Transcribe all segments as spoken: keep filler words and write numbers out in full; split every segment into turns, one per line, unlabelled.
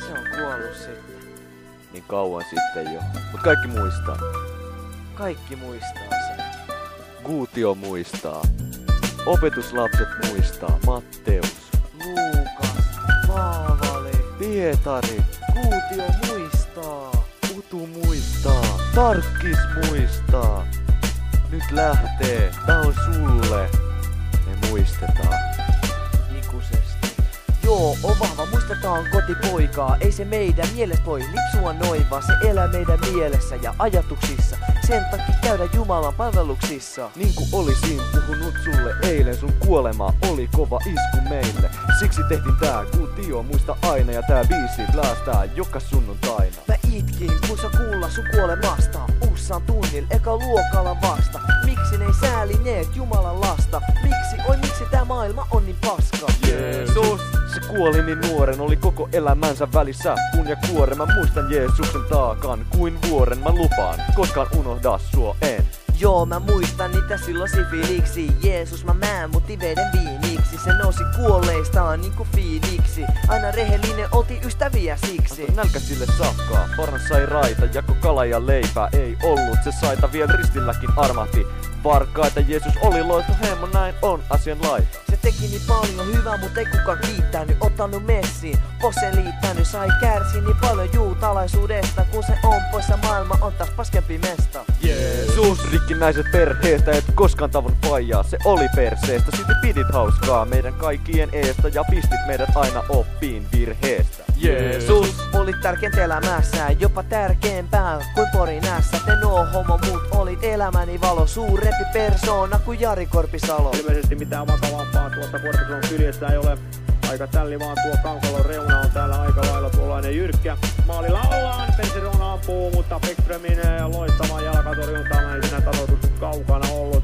se on kuollut sitten.
Niin kauan sitten jo. Mut kaikki muistaa.
Kaikki muistaa sen.
Guutio muistaa. Opetuslapset muistaa. Matteus.
Luukas, Paavali,
Pietari.
Kuutio muistaa.
Utu muistaa. Tarkkis muistaa. Nyt lähtee. Tää on sulle. Me muistetaan.
Ikuisesti. Joo, on vahva, muistetaan kotipoikaa. Ei se meidän mielessä voi lipsua noin, vaan se elää meidän mielessä ja ajatuksissa. Sen takia käydä Jumalan palveluksissa.
Niin kuin olisin puhunut sulle eilen, sun kuolema oli kova isku meille. Siksi tehtiin tää Guutio muista aina, ja tää biisi blästää joka sunnuntaina.
Mä itkin, kun sä kuulla sun kuolemasta. Ussaan tunnil, eka luokalla vasta. Miksi ne ei säälineet Jumalan lasta? Miksi, oi miksi tää maailma on niin paska?
Jeesus! Se kuoli niin nuoren, oli koko elämänsä välissä kun ja kuoren. Mä muistan Jeesuksen taakan kuin vuoren, mä lupaan, koskaan unohda sua en.
Joo, mä muistan niitä silloin sifiliksi. Jeesus, mä määmutti veden viiniksi. Se nousi kuolleistaan niinku fiiliksi. Aina rehellinen, oltiin ystäviä siksi.
Antoi nälkä sille sakkaa, parran sai raita, jako kala ja leipää ei ollut. Se saita vielä ristilläkin armahti varkaita. Jeesus oli loisto hemmo, näin on asian laita.
Se teki niin paljon hyvää, mut ei kukaan kiittänyt. Ottanut messiin, posen liittänyt. Sai kärsi niin paljon juutalaisuudesta. Kun se on poissa, maailma on taas paskempi mesta.
Jeesus! Rikkinäiset perheestä, et koskaan tavun faijaa. Se oli perseestä, silti pidit hauskaa meidän kaikkien eestä. Ja pistit meidät aina oppiin virheestä.
Jeesus! Olit tärkeintä elämässä, jopa tärkeämpää kuin Porin ässä. Te noo homo, mut olit elämäni valo. Suurempi persoona kuin Jari Korpisalo.
Ilmeisesti mitään vakavampaa tuossa Korpisalon kyljessä ei ole. Aika tälli vaan tuo kankalon reuna on täällä aika lailla tuollainen jyrkkä. Maalilla ollaan, Perseroona ampuu, mutta Beckströmin loistava jalkatorjunta ei siinä tasoitus kaukana ollut.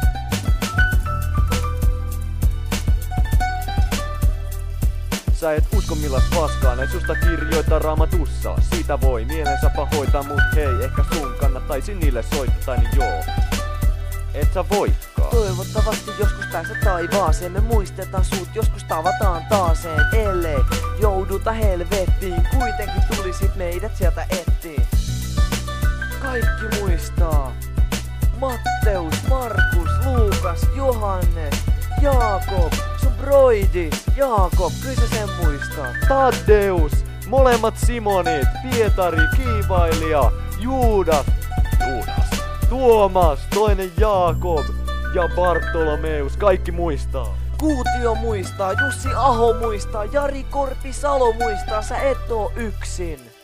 Sä et usko millas paskaa, näin susta kirjoittaa Raamatussa. Siitä voi mielensä pahoittaa, mut hei, ehkä sun kannattaisi niille soittaa, tai niin joo. Et sä voikaan.
Toivottavasti joskus pääset taivaaseen. Me muistetaan sut, joskus tavataan taaseen. Ellei jouduta helvettiin, kuitenkin tulisit meidät sieltä ettiin. Kaikki muistaa. Matteus, Markus, Luukas, Johannes, Jaakob, sun broidis. Jaakob, kyllä se sen muistaa.
Taddeus, molemmat Simonit, Pietari, Kiivailija, Juudas, Juudas, Tuomas, toinen Jaakob ja Bartolomeus, kaikki muistaa.
Kuutio muistaa, Jussi Aho muistaa, Jari Korpisalo muistaa, sä et oo yksin.